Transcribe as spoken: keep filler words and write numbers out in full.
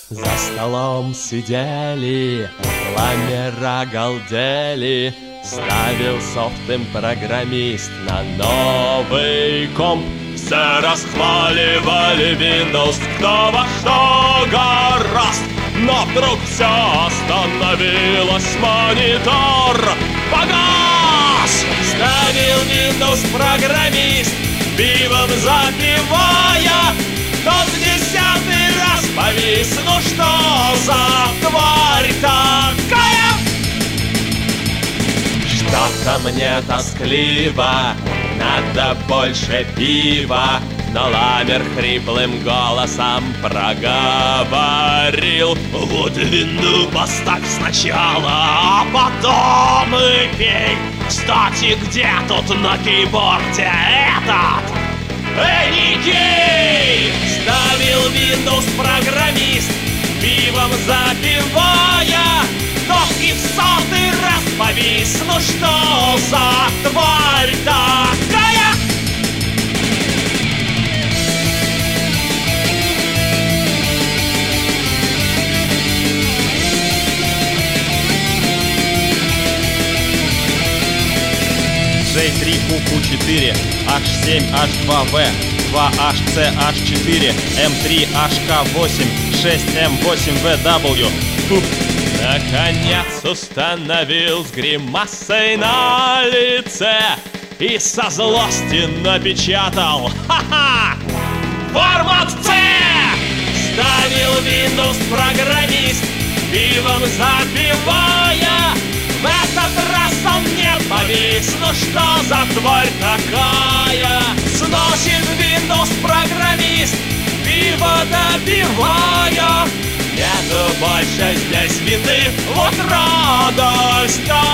За столом сидели, ламера галдели. Ставил софт им программист на новый комп. Все расхваливали Windows, кто во что гораст. Но вдруг все остановилось, монитор погас. Ставил Windows программист, пивом запивая. Тот в десятый раз повис. Ну что за тварь такая? Что-то мне тоскливо, надо больше пива. Но ламер хриплым голосом проговорил: вот вину поставь сначала, а потом и пей. Кстати, где тут на кейборде этот Никей? Ставил Windows программист, пивом запивая. Тот и в сотый раз повис. Ну что за тварь такая? джей три ку ку четыре, эйч семь эйч два ви, два эйч си эйч четыре, эм три эйч ка восемь, шесть эм восемь ви дабл ю. Фух. Наконец установил с гримасой на лице и со злости напечатал: ха-ха! Формат C! Ставил Windows программист, пивом запивая. В этот раз он не повис. Ну что за тварь такая? Сносит Windows программист, пиво допивая. Нету больше здесь вины, вот радость.